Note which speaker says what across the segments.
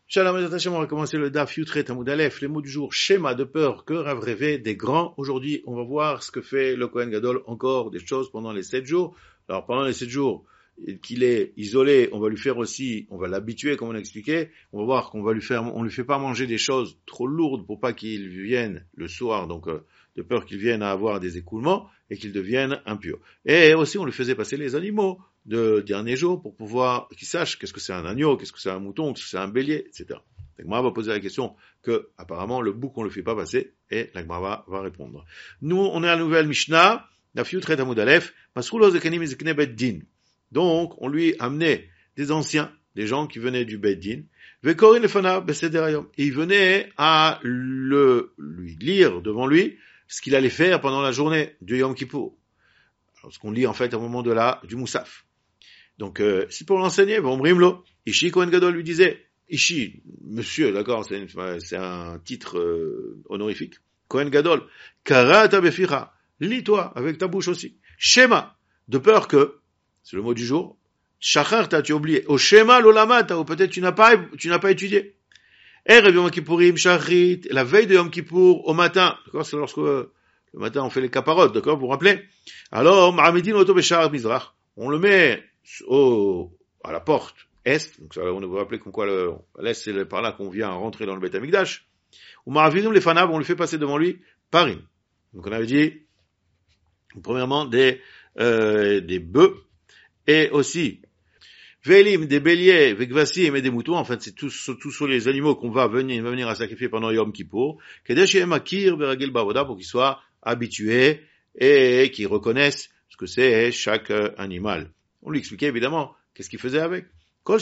Speaker 1: Shalom et Hashem, on va commencer le Daf Yutret Amud Aleph, les mots du jour, schéma de peur que Rav rêvait des grands. Aujourd'hui, on va voir ce que fait le Kohen Gadol encore des choses pendant les 7 jours. Alors, pendant les 7 jours qu'il est isolé, on va lui faire aussi, on va l'habituer, comme on a expliqué. On va voir qu'on va lui faire, on lui fait pas manger des choses trop lourdes pour pas qu'il vienne le soir, donc, de peur qu'il vienne à avoir des écoulements et qu'il devienne impur. Et aussi, on lui faisait passer les animaux de dernier jour pour pouvoir qu'il sache qu'est-ce que c'est un agneau, qu'est-ce que c'est un mouton, qu'est-ce que c'est un bélier, etc. La Gemara va poser la question que, apparemment, le bouc on le fait pas passer, et la Gemara va répondre. Nous, on est à la nouvelle Mishnah, Daf Yutret Amud Aleph, Masrulo Zekanim Zekne Bet Din. Donc, on lui amenait des anciens, des gens qui venaient du Bet Din, Vekorin Lefana Beseder Hayom. Et il venait à lui lire devant lui ce qu'il allait faire pendant la journée du Yom Kippour. Alors, ce qu'on lit en fait au moment du Moussaf. Donc, c'est pour l'enseigner, bon, brimlo. Ishi Kohen Gadol lui disait, Ishi, monsieur, d'accord, c'est un titre honorifique. Kohen Gadol, Karata Befira, lis-toi avec ta bouche aussi. Shema, de peur que, c'est le mot du jour, Shacharta, tu as oublié. Au Shema l'olamata, ou peut-être tu n'as pas étudié. Erev Yom Kippourim, Shachrit, la veille de Yom Kippour, au matin, d'accord, c'est lorsque, le matin on fait les caparottes, d'accord, vous vous rappelez? Alors, Ma'amidin Oto Beshar Mizrach, on le met à la porte est, donc ça, on vous rappelez comme quoi l'est c'est par là qu'on vient rentrer dans le Beth Amikdash. Ou Maravidim les Fanab, on le fait passer devant lui Parim. Donc on avait dit premièrement des bœufs et aussi Velim, des béliers, Vegvasim et des moutons. En fait, c'est tous sur les animaux qu'on va venir à sacrifier pendant Yom Kippour. Kedeshem Akir Beragil Bavoda, pour qu'ils soient habitués et qu'ils reconnaissent ce que c'est chaque animal. On lui expliquait évidemment qu'est-ce qu'il faisait avec.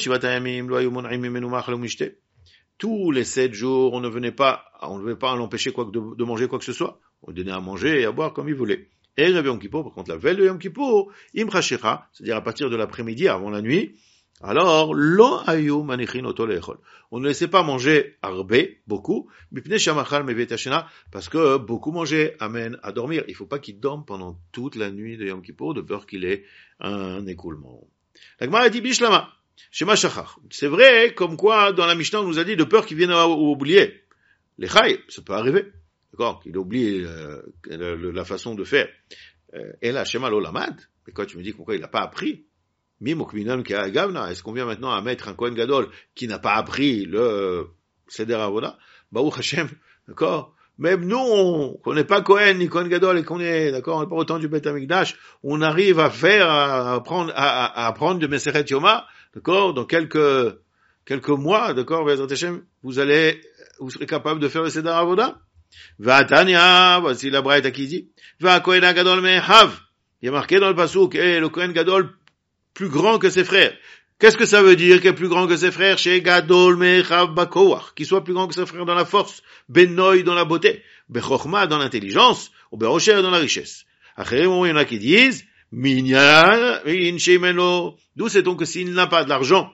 Speaker 1: Tous les 7 jours, on ne venait pas l'empêcher de manger quoi que ce soit. On donnait à manger et à boire comme il voulait. Et le Yom Kippour, par contre, la veille de Yom Kippour, imchashira, c'est-à-dire à partir de l'après-midi, avant la nuit, alors, lo ayu manichin oto leechol. On ne laissait pas manger arbé, beaucoup, mipnei shamachal mevetashena, parce que beaucoup manger amène à dormir. Il faut pas qu'il dorme pendant toute la nuit de Yom Kippour, de peur qu'il ait un écoulement. La Gemara a dit bishlama, shema shachar. C'est vrai, comme quoi, dans la Mishnah, on nous a dit de peur qu'il vienne à oublier. Les chai, ça peut arriver. D'accord? Qu'il oublie, la façon de faire. Et là, shema lo lamad. Mais quand tu me dis pourquoi il n'a pas appris, est-ce qu'on vient maintenant à mettre un Kohen Gadol qui n'a pas appris le Seder Avoda? Baruch Hashem, d'accord? Même nous, qu'on n'est pas Kohen ni Kohen Gadol et qu'on est, d'accord, on n'est pas autant du Beth Amikdash, on arrive à apprendre de Meseret Yoma, d'accord, dans quelques mois, d'accord, Bezrat Hashem, vous serez capable de faire le Seder Avoda? Va'atania, voici la braïta qui dit, va Kohen Gadol mehav. Il y a marqué dans le pasuk, le Kohen Gadol plus grand que ses frères. Qu'est-ce que ça veut dire qu'il est plus grand que ses frères? Chez Gadol Mechav Bakoach, qu'il soit plus grand que ses frères dans la force, Benoï dans la beauté, Bechokma dans l'intelligence, ou Berosher dans la richesse. Après, il y en a qui disent, Minyan, Inshemeno, d'où sait-on que s'il n'a pas de l'argent,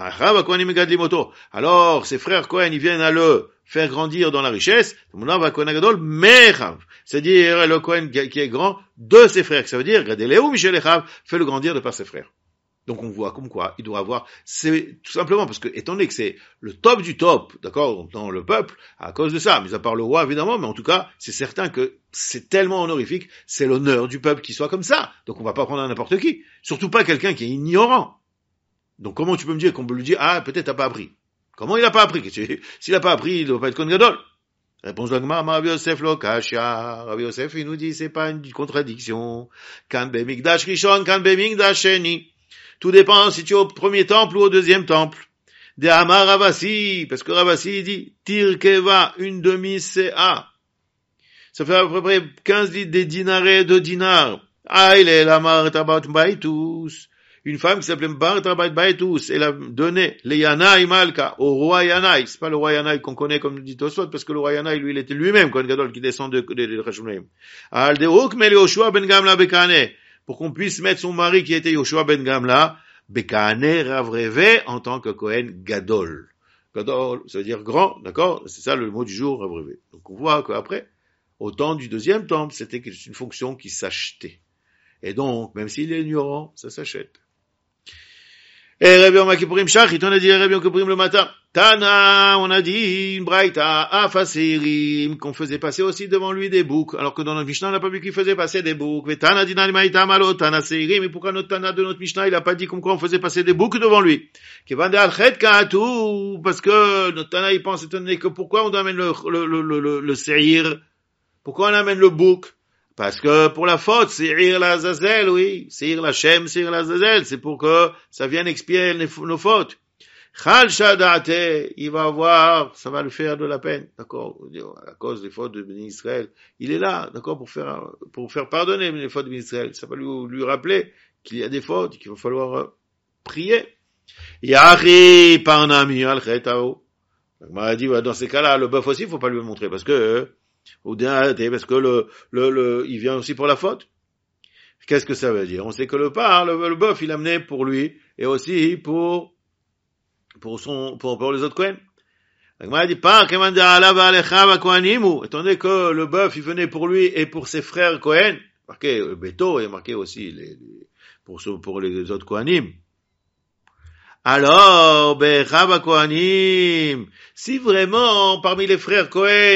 Speaker 1: alors ses frères Kohen, ils viennent à le faire grandir dans la richesse, c'est-à-dire le Kohen qui est grand de ses frères, ça veut dire, fait-le grandir de par ses frères. Donc on voit comme quoi il doit avoir, c'est tout simplement parce que, étant donné que c'est le top du top, d'accord, dans le peuple, à cause de ça, mis à part le roi évidemment, mais en tout cas, c'est certain que c'est tellement honorifique, c'est l'honneur du peuple qui soit comme ça. Donc on va pas prendre n'importe qui, surtout pas quelqu'un qui est ignorant. Donc comment tu peux me dire qu'on peut lui dire, peut-être t'as pas appris. Comment il a pas appris? S'il a pas appris, il doit pas être Kohen Gadol. Réponse de Gemara, Rabbi Yosef lo kasha. Rabbi Yosef, il nous dit, c'est pas une contradiction. Kan bemikdash rishon, kan bemikdash sheni. Tout dépend si tu es au premier temple ou au deuxième temple. De Amar Ravasi, parce que Ravasi dit, Tirkeva, une demi-CA. Ça fait à peu près 15 des dinarets de dinars. Il est la Martabat Baitus. Une femme qui s'appelait Martabat Baitus, elle a donné les Yanaï Malka au roi Yanaï. C'est pas le roi Yanaï qu'on connaît comme dit Tosfot, parce que le roi Yanaï, lui, il était lui-même, Kohen Gadol, qui descend de Rachounaïm. Al de Okmel Yoshua ben Gamla Bekane. Pour qu'on puisse mettre son mari qui était Yoshua ben Gamla, Bekane Ravreve en tant que Kohen Gadol. Gadol, ça veut dire grand, d'accord? C'est ça le mot du jour, Ravreve. Donc on voit qu'après, au temps du deuxième temple, c'était une fonction qui s'achetait. Et donc, même s'il est ignorant, ça s'achète. Erev Yom Kippourim Shachit, on a dit Erev Yom Kippourim le matin. Tana, on a dit une braïta, Afasirim, qu'on faisait passer aussi devant lui des boucs, alors que dans notre Mishnah, on n'a pas vu qu'il faisait passer des boucs. Mais Tana dit Nalimaïta Malo, Tana Seirim, mais pourquoi notre Tana de notre Mishnah, il a pas dit comme quoi on faisait passer des boucs devant lui? Parce que notre Tana, il pense étonné que pourquoi on amène le Seir? Pourquoi on amène le bouc? Parce que pour la faute, Seir la Zazel, oui, Seir la Shem, Seir la Zazel, c'est pour que ça vienne expier nos fautes. Chal Shadate, il va avoir, ça va lui faire de la peine, d'accord, à cause des fautes de Béni Israël. Il est là, d'accord, pour faire pardonner les fautes de Béni Israël. Ça va lui rappeler qu'il y a des fautes, qu'il va falloir prier. Yari Parnami al-Chetao. On m'a dit, dans ces cas-là, le bœuf aussi, il faut pas lui montrer, parce que il vient aussi pour la faute. Qu'est-ce que ça veut dire? On sait que le bœuf, il a amené pour lui, et aussi pour les autres Kohen. Donc, il dit pas, étant donné que le bœuf, il venait pour lui et pour ses frères Kohen, marqué Beto et marqué aussi pour les autres Kohanim. Alors, Bechava Kohanim, si vraiment, parmi les frères Kohen,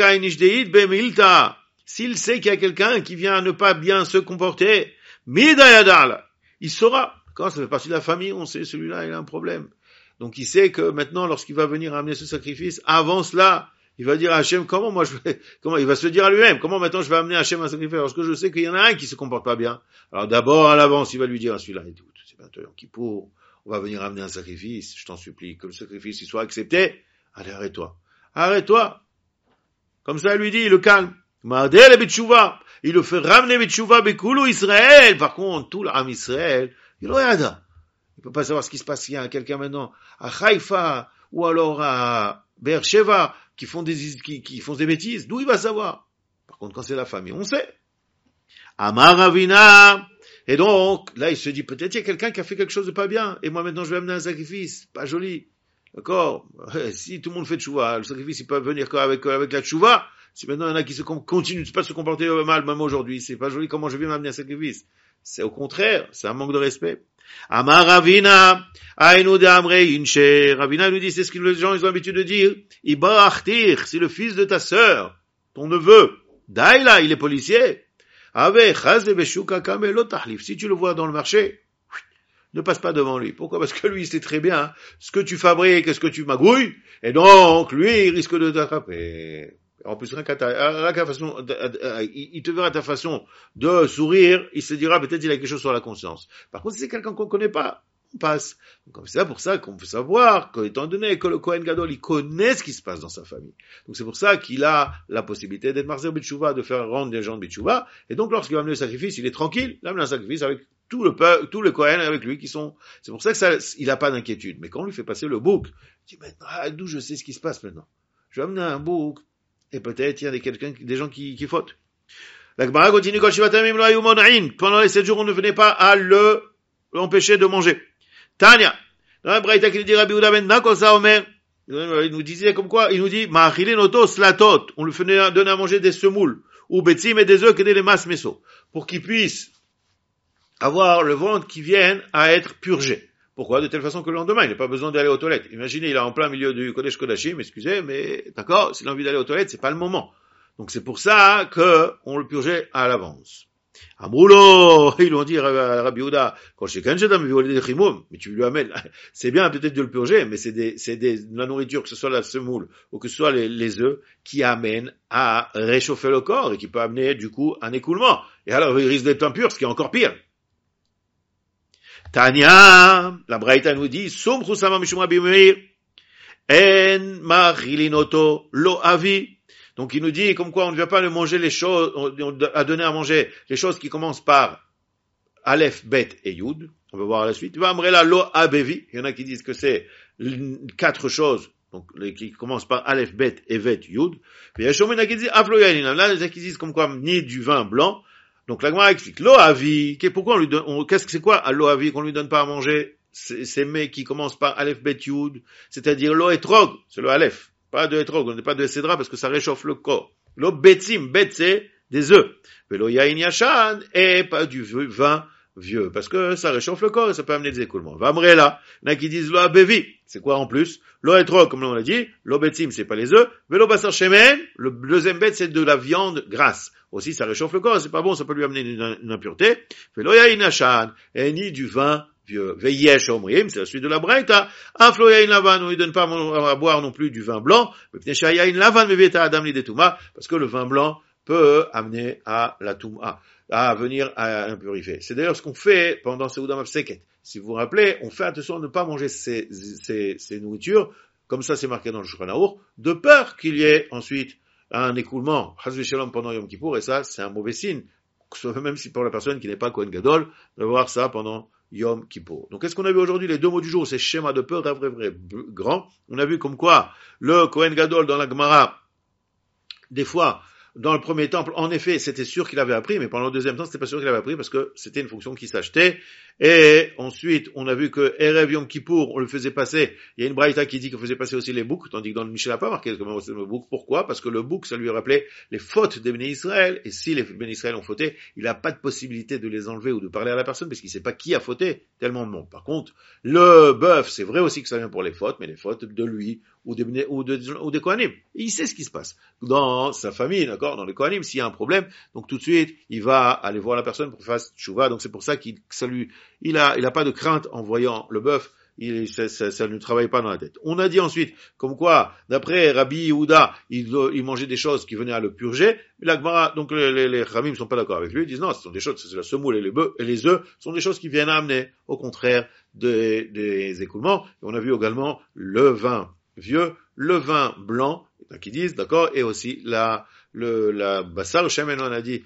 Speaker 1: s'il sait qu'il y a quelqu'un qui vient à ne pas bien se comporter, Midayadal, il saura. Quand ça fait partie de la famille, on sait, celui-là, il a un problème. Donc il sait que maintenant, lorsqu'il va venir amener ce sacrifice, avant cela, il va dire à Hachem, il va se dire à lui-même, comment maintenant je vais amener à Hachem un sacrifice, parce que je sais qu'il y en a un qui se comporte pas bien. Alors d'abord, à l'avance, il va lui dire à celui-là, écoute, c'est bientôt Yom Kippour, on va venir amener un sacrifice, je t'en supplie, que le sacrifice, il soit accepté. Allez, arrête-toi. Comme ça, il lui dit, il le calme. Mardel et Betchouva. Il le fait ramener Betchouva, Bekoulou Israël. Par contre, tout l'âme Israël, il regarde. Il peut pas savoir ce qui se passe s'il y a quelqu'un maintenant à Haïfa ou alors à Beersheva qui font des bêtises. D'où il va savoir? Par contre, quand c'est la famille, on sait. Amar Ravina. Et donc, là, il se dit, peut-être il y a quelqu'un qui a fait quelque chose de pas bien. Et moi, maintenant, je vais amener un sacrifice. Pas joli. D'accord? Si tout le monde fait tchouva, le sacrifice, il peut venir avec la tchouva. Si maintenant, il y en a qui continuent de pas se comporter mal, même aujourd'hui, c'est pas joli comment je viens m'amener un sacrifice. C'est au contraire, c'est un manque de respect. Amar Ravina, Aïnou de Amre Inche. Ravina nous dit, c'est ce que les gens, ils ont l'habitude de dire. Ibarachtir, c'est le fils de ta sœur, ton neveu. Daïla, il est policier. Si tu le vois dans le marché, ne passe pas devant lui. Pourquoi? Parce que lui, il sait très bien ce que tu fabriques et ce que tu magouilles, et donc, lui, il risque de t'attraper. En plus, il te verra ta façon de sourire, il se dira peut-être il a quelque chose sur la conscience. Par contre, si c'est quelqu'un qu'on connaît pas, on passe. Donc, c'est pour ça qu'on peut savoir qu'étant donné que le Kohen Gadol, il connaît ce qui se passe dans sa famille. Donc, c'est pour ça qu'il a la possibilité d'être Marzer Betchouva, de faire rendre des gens de Betchouva. Et donc, lorsqu'il va amener le sacrifice, il est tranquille. Il amène un sacrifice avec tout le peuple, tous les Kohen avec lui qui sont, c'est pour ça que il a pas d'inquiétude. Mais quand on lui fait passer le bouc, il dit maintenant, d'où je sais ce qui se passe maintenant? Je vais amener un bouc. Et peut-être il y a des gens qui fautent. La Gemara continue, pendant les 7 jours, on ne venait pas à l'empêcher de manger. Tanya, dans la Braïta qui nous dit Rabbi Yehuda ben Nakosa Omer, il nous disait comme quoi, il nous dit, Ma'achilin oto slatot, on lui faisait donner à manger des semoules, ou betzim et des œufs, que des mas meso, pour qu'il puisse avoir le ventre qui vienne à être purgé. Pourquoi? De telle façon que le lendemain, il n'a pas besoin d'aller aux toilettes. Imaginez, il est en plein milieu du Kodesh Kodashim, excusez, mais d'accord, s'il a envie d'aller aux toilettes, c'est pas le moment. Donc c'est pour ça que on le purgeait à l'avance. Amroulo, ils l'ont dit à Rabbi Yehuda, quand chacun mais tu lui amènes, c'est bien peut-être de le purger, mais c'est la nourriture, que ce soit la semoule, ou que ce soit les œufs, qui amènent à réchauffer le corps, et qui peut amener, du coup, un écoulement. Et alors, il risque d'être impur, ce qui est encore pire. Tanya, la Braïta nous dit, Somchou Sama Mishum Rabbi Meir, En Machilinoto Lo Avi. Donc il nous dit comme quoi on ne vient pas le manger les choses, à donner à manger les choses qui commencent par Aleph, Bet et Yud. On va voir à la suite. Vamrela Lo Abevi. Il y en a qui disent que c'est 4 choses, donc qui commencent par Aleph, Bet et Vet, Yud. Il y a Shomena qui dit Aflo Yanin. Là, les qui disent comme quoi ni du vin blanc. Donc la Gemara explique Loavi, pourquoi on lui donne, qu'est-ce que c'est quoi à Loavi qu'on lui donne pas à manger? Ces mets qui commencent par Aleph Bet Yud, c'est-à-dire lo etrog, c'est le Aleph, pas de etrog, on n'est pas de cédra parce que ça réchauffe le corps. Lo betzim, bet c'est des œufs. Velo yain yashan, et pas du vin vieux, parce que ça réchauffe le corps et ça peut amener des écoulements. Vamrela, il y en a qui disent lo abevi, c'est quoi en plus? Lo etro, comme on l'a dit, lo betzim, c'est pas les œufs, velo basar shemen, le deuxième bête, c'est de la viande grasse. Aussi, ça réchauffe le corps, c'est pas bon, ça peut lui amener une impureté. Velo yain achan, et ni du vin vieux. Veyesh omrim, c'est la suite de la braïta. Aflo yain lavan, on lui donne pas à boire non plus du vin blanc, pnei yain lavan meveta adam li detuma, parce que le vin blanc peut amener à la touma, à venir à impurifier. C'est d'ailleurs ce qu'on fait pendant Seuda Mafseket. Si vous vous rappelez, on fait attention de ne pas manger ces nourritures, comme ça c'est marqué dans le Shulchan Aruch, de peur qu'il y ait ensuite un écoulement, Chas v'Shalom pendant Yom Kippour, et ça c'est un mauvais signe, même si pour la personne qui n'est pas Kohen Gadol, de voir ça pendant Yom Kippour. Donc qu'est-ce qu'on a vu aujourd'hui? Les deux mots du jour, c'est schéma de peur, vrai grand. On a vu comme quoi le Kohen Gadol dans la Gemara, des fois, dans le premier temple, en effet, c'était sûr qu'il avait appris, mais pendant le deuxième temps, c'était pas sûr qu'il avait appris parce que c'était une fonction qui s'achetait. Et ensuite, on a vu que Erev Yom Kippour, on le faisait passer. Il y a une braïta qui dit qu'on faisait passer aussi les boucs, tandis que dans le Michel n'a pas marqué comment c'est le bouc. Pourquoi? Parce que le bouc, ça lui rappelait les fautes des Béné Israël. Et si les Béné Israël ont fauté, il n'a pas de possibilité de les enlever ou de parler à la personne parce qu'il sait pas qui a fauté. Tellement de monde. Par contre, le bœuf, c'est vrai aussi que ça vient pour les fautes, mais les fautes de lui ou des Kohanim. Il sait ce qui se passe dans sa famille, d'accord, dans les Kohanim. S'il y a un problème, donc tout de suite, il va aller voir la personne pour faire tchouva. Donc c'est pour ça il a pas de crainte en voyant le bœuf. Ça ne travaille pas dans la tête. On a dit ensuite, comme quoi, d'après Rabbi Yehuda, il mangeait des choses qui venaient à le purger. Mais la Gemara, donc les Ramim ne sont pas d'accord avec lui. Ils disent non, ce sont des choses, c'est la semoule et les œufs sont des choses qui viennent à amener, au contraire, des écoulements. Et on a vu également le vin vieux, le vin blanc, qui disent, d'accord, et aussi la bassar shemen, on a dit,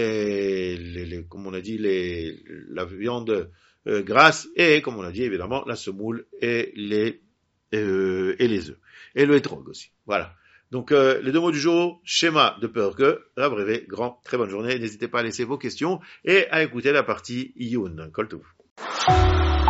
Speaker 1: comme on a dit, la viande grasse, et comme on a dit, évidemment, la semoule et les œufs. Et le hétrog aussi. Voilà. Donc, les deux mots du jour, schéma de peur que, Rav Revé, grand, très bonne journée. N'hésitez pas à laisser vos questions et à écouter la partie Iyun. Kol tov.